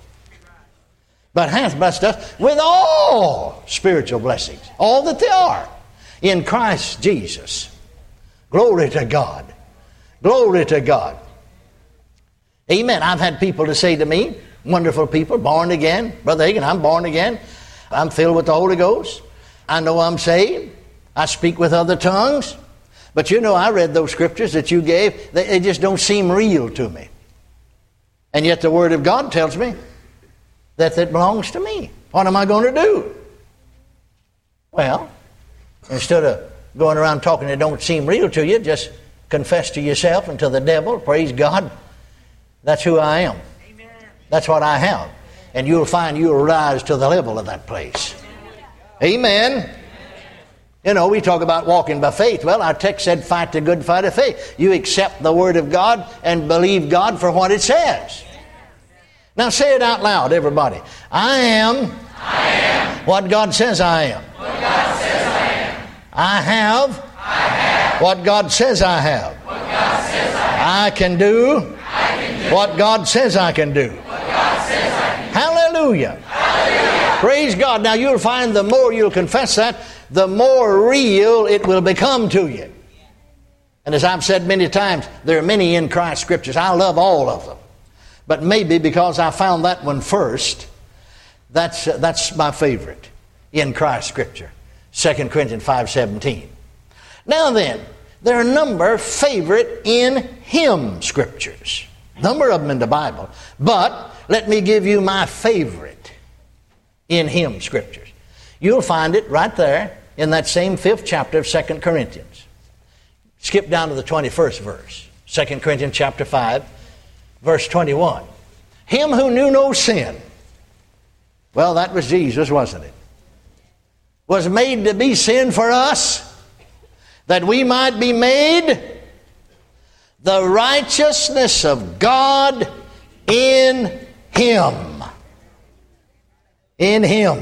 But hath blessed us with all spiritual blessings. All that they are in Christ Jesus. Glory to God. Glory to God. Amen. I've had people to say to me, wonderful people, born again. Brother Hagin, I'm born again. I'm filled with the Holy Ghost. I know I'm saved. I speak with other tongues. But you know, I read those scriptures that you gave. They just don't seem real to me. And yet the Word of God tells me that it belongs to me. What am I going to do? Well, instead of going around talking that don't seem real to you, just confess to yourself and to the devil, praise God, that's who I am. Amen. That's what I have. And you'll find you'll rise to the level of that place. Amen. You know, we talk about walking by faith. Well, our text said, fight the good fight of faith. You accept the Word of God and believe God for what it says. Now say it out loud, everybody. I am what God says I am. I have what God says I have. I can do what God says I can do. Hallelujah. Praise God. Now you'll find the more you'll confess that, the more real it will become to you. And as I've said many times, there are many in Christ scriptures. I love all of them. But maybe because I found that one first, that's my favorite in Christ scripture. 2 Corinthians 5:17. Now then, there are a number of favorite in hymn scriptures. A number of them in the Bible. But let me give you my favorite in hymn scriptures. You'll find it right there in that same 5th chapter of 2 Corinthians. Skip down to the 21st verse. 2 Corinthians chapter 5, verse 21. Him who knew no sin. Well, that was Jesus, wasn't it? Was made to be sin for us, that we might be made the righteousness of God in Him. In Him.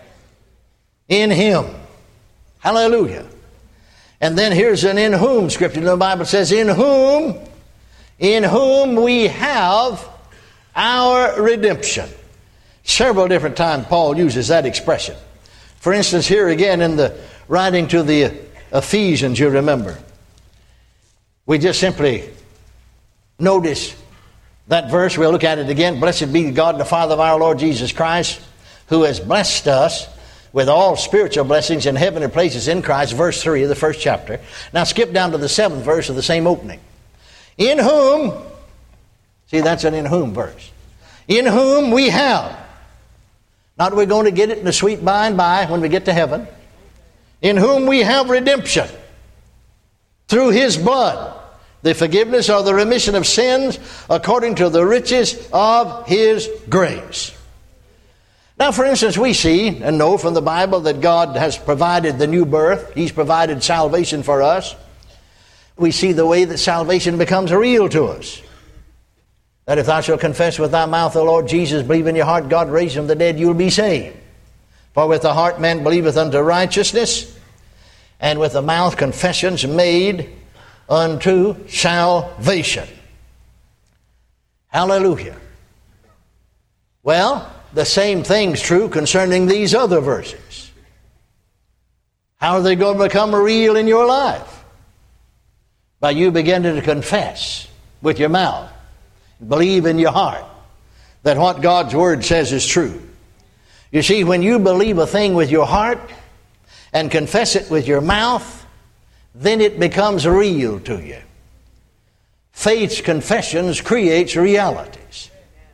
In Him. Hallelujah. And then here's an in whom scripture. The Bible says, in whom we have our redemption. Several different times Paul uses that expression. For instance, here again in the writing to the Ephesians, you remember, we just simply notice that verse. We'll look at it again. Blessed be God the Father of our Lord Jesus Christ, who has blessed us with all spiritual blessings in heavenly places in Christ, verse 3 of the 1st chapter. Now skip down to the 7th verse of the same opening. In whom, see, that's an in whom verse. In whom we have, not we're going to get it in the sweet by and by when we get to heaven. In whom we have redemption through His blood, the forgiveness or the remission of sins according to the riches of His grace. Now, for instance, we see and know from the Bible that God has provided the new birth. He's provided salvation for us. We see the way that salvation becomes real to us. That if thou shalt confess with thy mouth the Lord Jesus, believe in your heart God raised him from the dead, you'll be saved. For with the heart man believeth unto righteousness, and with the mouth confession's made unto salvation. Hallelujah. Well, the same thing's true concerning these other verses. How are they going to become real in your life? By you beginning to confess with your mouth, believe in your heart that what God's Word says is true. You see, when you believe a thing with your heart and confess it with your mouth, then it becomes real to you. Faith's confessions creates realities.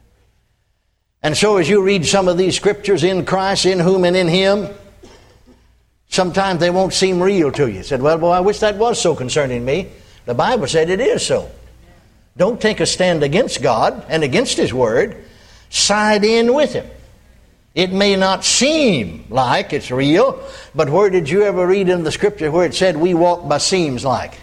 And so as you read some of these scriptures, in Christ, in whom and in Him, sometimes they won't seem real to you. You said, well, boy, I wish that was so concerning me. The Bible said it is so. Don't take a stand against God and against His Word. Side in with Him. It may not seem like it's real, but where did you ever read in the Scripture where it said we walk by seems like?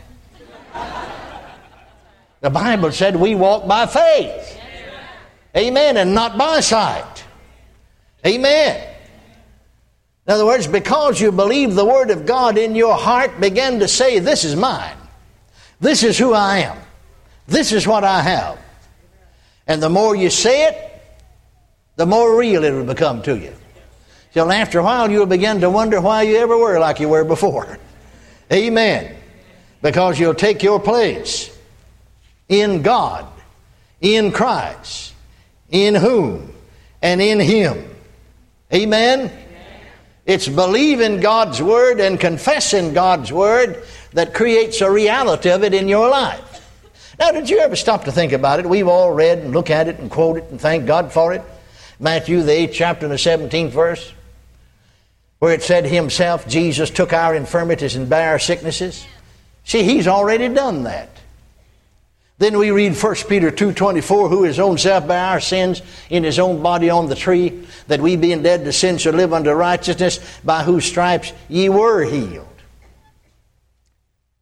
The Bible said we walk by faith. Amen. And not by sight. Amen. In other words, because you believe the Word of God in your heart, begin to say, this is mine. This is who I am. This is what I have. And the more you say it, the more real it will become to you. Till after a while you'll begin to wonder why you ever were like you were before. Amen. Because you'll take your place in God, in Christ, in whom, and in Him. Amen? It's believing God's Word and confessing God's Word that creates a reality of it in your life. Now, did you ever stop to think about it? We've all read and look at it and quote it and thank God for it. Matthew, the 8th chapter and the 17th verse, where it said Himself, Jesus, took our infirmities and bare our sicknesses. See, He's already done that. Then we read 1 Peter 2:24, who His own self bare our sins in His own body on the tree, that we being dead to sin should live unto righteousness, by whose stripes ye were healed.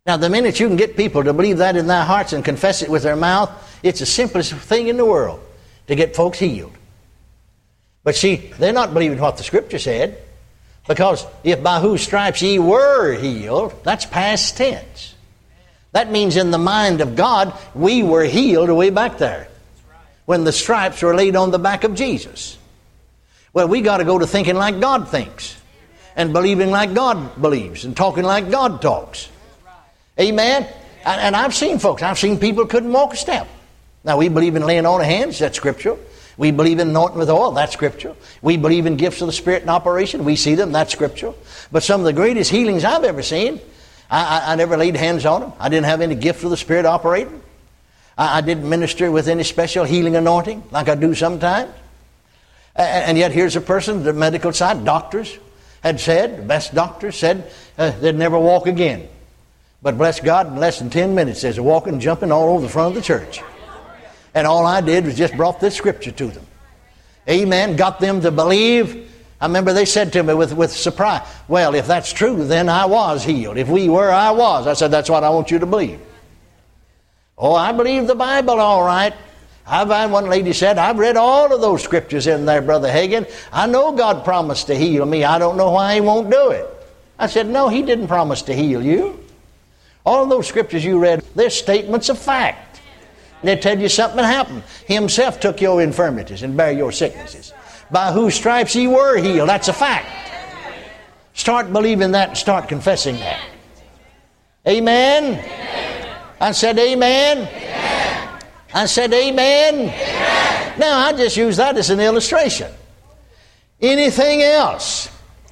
Now, the minute you can get people to believe that in their hearts and confess it with their mouth, it's the simplest thing in the world to get folks healed. But see, they're not believing what the Scripture said, because if by whose stripes ye were healed, that's past tense. That means in the mind of God, we were healed way back there when the stripes were laid on the back of Jesus. Well, we got to go to thinking like God thinks, and believing like God believes, and talking like God talks. Amen? And I've seen folks, I've seen people couldn't walk a step. Now, we believe in laying on of hands, that's scriptural. We believe in anointing with oil, that's scriptural. We believe in gifts of the Spirit in operation, we see them, that's scriptural. But some of the greatest healings I've ever seen, I never laid hands on them. I didn't have any gift of the Spirit operating. I didn't minister with any special healing anointing like I do sometimes. And yet here's a person, the medical side, doctors had said, the best doctors said they'd never walk again. But bless God, in less than 10 minutes, there's a walking and jumping all over the front of the church. And all I did was just brought this scripture to them. Amen. Got them to believe. I remember they said to me with surprise, well, if that's true, then I was healed. If we were, I was. I said, that's what I want you to believe. Oh, I believe the Bible all right. One lady said, I've read all of those scriptures in there, Brother Hagin. I know God promised to heal me. I don't know why He won't do it. I said, no, He didn't promise to heal you. All of those scriptures you read, they're statements of fact. They tell you something happened. He Himself took your infirmities and bare your sicknesses. By whose stripes ye were healed. That's a fact. Start believing that and start confessing that. Amen? Amen. I said amen. Amen. I said amen. Amen. Now I just use that as an illustration. Anything else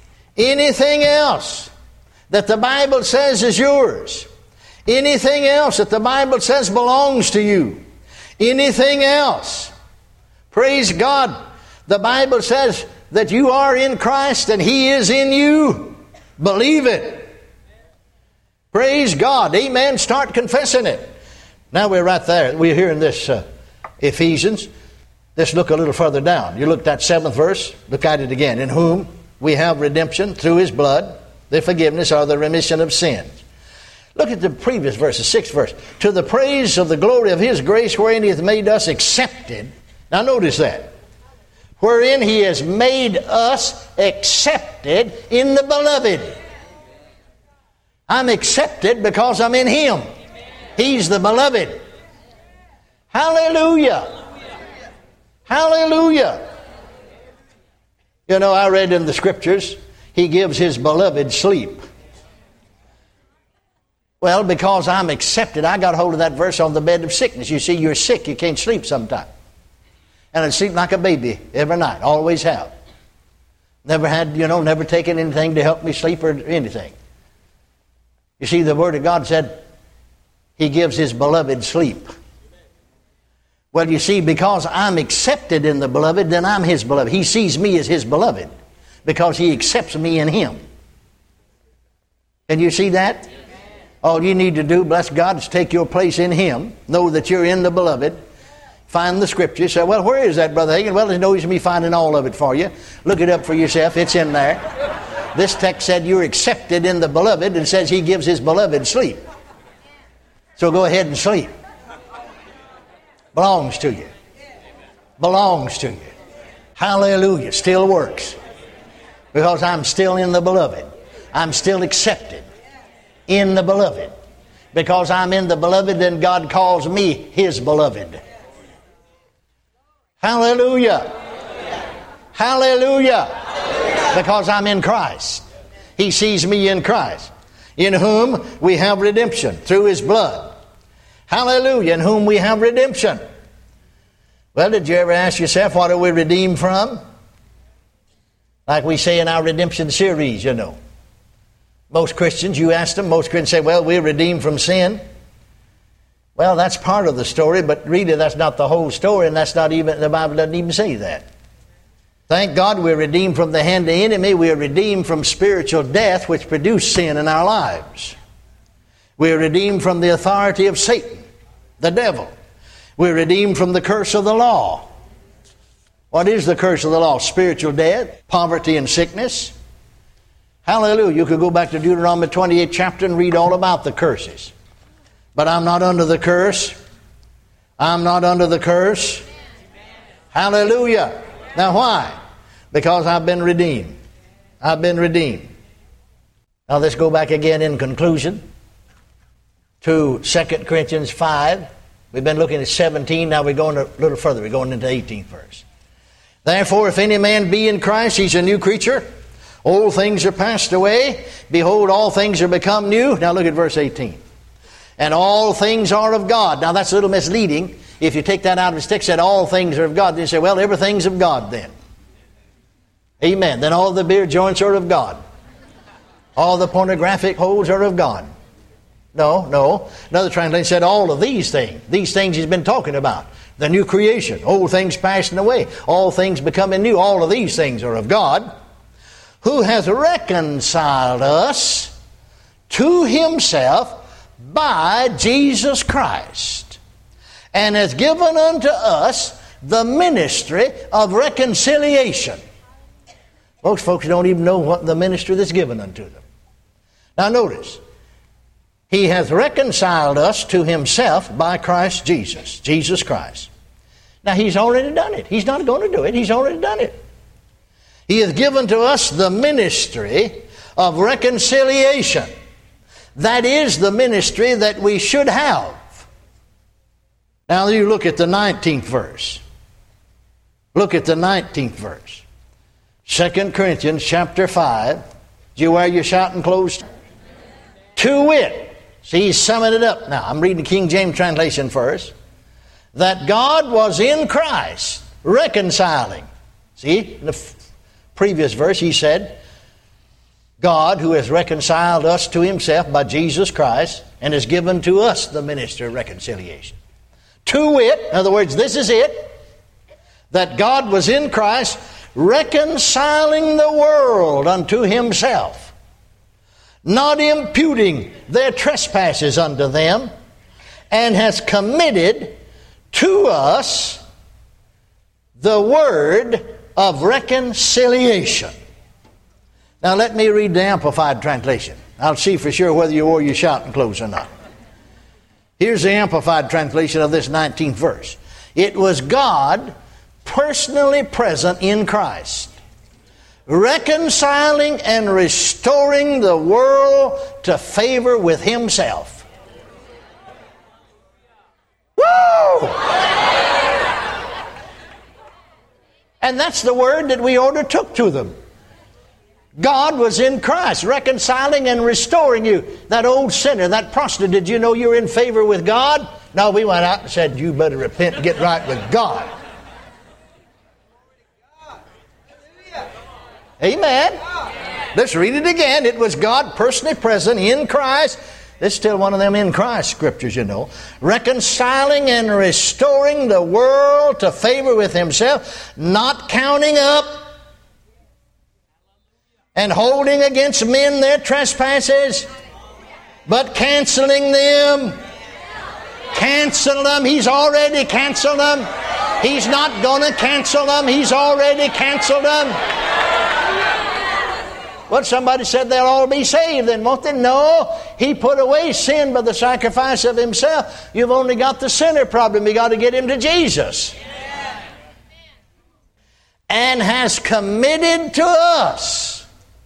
that the Bible says is yours, anything else that the Bible says belongs to you, anything else, praise God, the Bible says that you are in Christ and He is in you. Believe it. Praise God. Amen. Start confessing it. Now we're right there. We're here in this Ephesians. Let's look a little further down. You looked at 7th verse. Look at it again. In whom we have redemption through His blood, the forgiveness or the remission of sins. Look at the previous verses, 6th verse. To the praise of the glory of His grace wherein He hath made us accepted. Now notice that. Wherein He has made us accepted in the beloved. I'm accepted because I'm in Him. He's the beloved. Hallelujah. Hallelujah. You know, I read in the scriptures, He gives His beloved sleep. Well, because I'm accepted, I got hold of that verse on the bed of sickness. You see, you're sick, you can't sleep sometime. And I sleep like a baby every night, always have. Never taken anything to help me sleep or anything. You see, the Word of God said, He gives His beloved sleep. Well, you see, because I'm accepted in the beloved, then I'm His beloved. He sees me as His beloved because He accepts me in Him. Can you see that? All you need to do, bless God, is take your place in Him. Know that you're in the beloved. Find the scripture. Say, well, where is that, Brother Hagin? Well, there's no use me finding all of it for you. Look it up for yourself. It's in there. This text said you're accepted in the beloved and says He gives His beloved sleep. So go ahead and sleep. Belongs to you. Belongs to you. Hallelujah. Still works. Because I'm still in the beloved. I'm still accepted in the beloved. Because I'm in the beloved, then God calls me His beloved. Hallelujah. Hallelujah. Because I'm in Christ. He sees me in Christ. In whom we have redemption through His blood. Hallelujah. In whom we have redemption. Well, did you ever ask yourself, what are we redeemed from? Like we say in our redemption series, you know. Most Christians, you ask them, most Christians say, well, we're redeemed from sin. Well, that's part of the story, but really that's not the whole story, and that's not even, the Bible doesn't even say that. Thank God we're redeemed from the hand of the enemy. We are redeemed from spiritual death, which produced sin in our lives. We are redeemed from the authority of Satan, the devil. We're redeemed from the curse of the law. What is the curse of the law? Spiritual death, poverty and sickness. Hallelujah. You could go back to Deuteronomy 28 chapter and read all about the curses. But I'm not under the curse. I'm not under the curse. Hallelujah. Now why? Because I've been redeemed. I've been redeemed. Now let's go back again in conclusion to 2 Corinthians 5. We've been looking at 17. Now we're going a little further. We're going into 18th verse. Therefore, if any man be in Christ, he's a new creature. Old things are passed away. Behold, all things are become new. Now look at verse 18. And all things are of God. Now that's a little misleading. If you take that out of its text, said all things are of God, then you say, well, everything's of God then. Amen. Then all the beer joints are of God. All the pornographic holes are of God. No. Another translation said all of these things. These things he's been talking about. The new creation. Old things passing away. All things becoming new. All of these things are of God. Who hath reconciled us to himself by Jesus Christ, and has given unto us the ministry of reconciliation. Most folks don't even know what the ministry that's given unto them. Now notice, he hath reconciled us to himself by Christ Jesus, Jesus Christ. Now he's already done it. He's not going to do it. He's already done it. He hath given to us the ministry of reconciliation. That is the ministry that we should have. Now you look at the 19th verse. Look at the 19th verse. 2 Corinthians chapter 5. Do you wear your shouting clothes? To wit. See, he's summing it up. Now, I'm reading the King James translation first. That God was in Christ reconciling. See, in the previous verse he said, God who has reconciled us to himself by Jesus Christ and has given to us the ministry of reconciliation. To wit, in other words, this is it, that God was in Christ reconciling the world unto himself, not imputing their trespasses unto them, and has committed to us the word of reconciliation. Now let me read the Amplified translation. I'll see for sure whether you wore your shouting clothes or not. Here's the Amplified translation of this 19th verse. It was God personally present in Christ, reconciling and restoring the world to favor with himself. Woo! And that's the word that we order took to them. God was in Christ, reconciling and restoring you. That old sinner, that prostitute, did you know you're in favor with God? No, we went out and said, you better repent and get right with God. Amen. Let's read it again. It was God personally present in Christ. This is still one of them in Christ scriptures, you know. Reconciling and restoring the world to favor with himself, not counting up and holding against men their trespasses, but canceling them. Cancel them. He's already canceled them. He's not going to cancel them. He's already canceled them. Well, somebody said they'll all be saved then, won't they? No. He put away sin by the sacrifice of himself. You've only got the sinner problem. You got to get him to Jesus. And has committed to us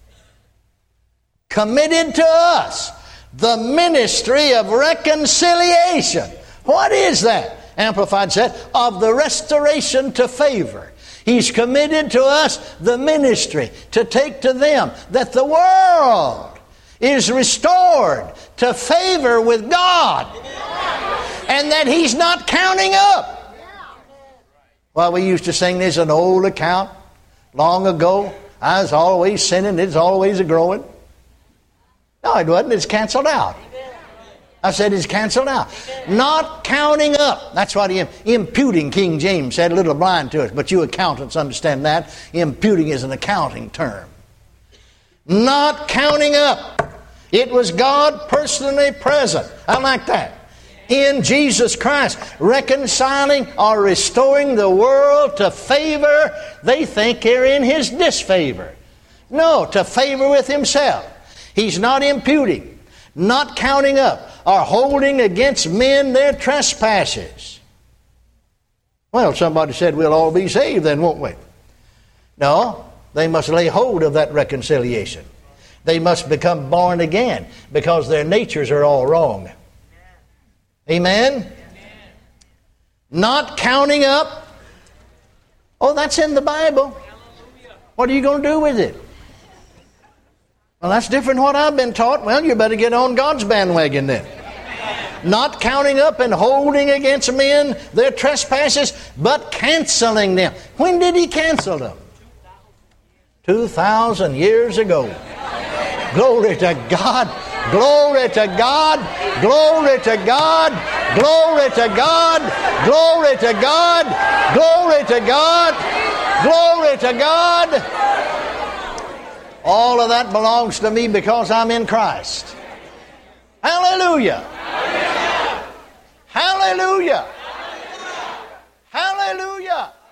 the ministry of reconciliation. What is that? Amplified said, of the restoration to favor. He's committed to us the ministry to take to them that the world is restored to favor with God. And that he's not counting up. Well, we used to sing this an old account long ago. I was always sinning, it's always a growing. No, it wasn't. It's canceled out. I said it's canceled out. Not counting up. That's what imputing, King James said, a little blind to us, but you accountants understand that. Imputing is an accounting term. Not counting up. It was God personally present. I like that. In Jesus Christ, reconciling or restoring the world to favor they think they're in his disfavor. No, to favor with himself. He's not imputing, not counting up, or holding against men their trespasses. Well, somebody said we'll all be saved then, won't we? No, they must lay hold of that reconciliation. They must become born again because their natures are all wrong. Amen? Not counting up. Oh, that's in the Bible. What are you going to do with it? Well, that's different than what I've been taught. Well, you better get on God's bandwagon then. Not counting up and holding against men their trespasses, but canceling them. When did he cancel them? 2,000 years ago. Glory to God. Glory to God. Glory to God. Glory to God. Glory to God. Glory to God. Glory to God. All of that belongs to me because I'm in Christ. Hallelujah. Hallelujah. Hallelujah.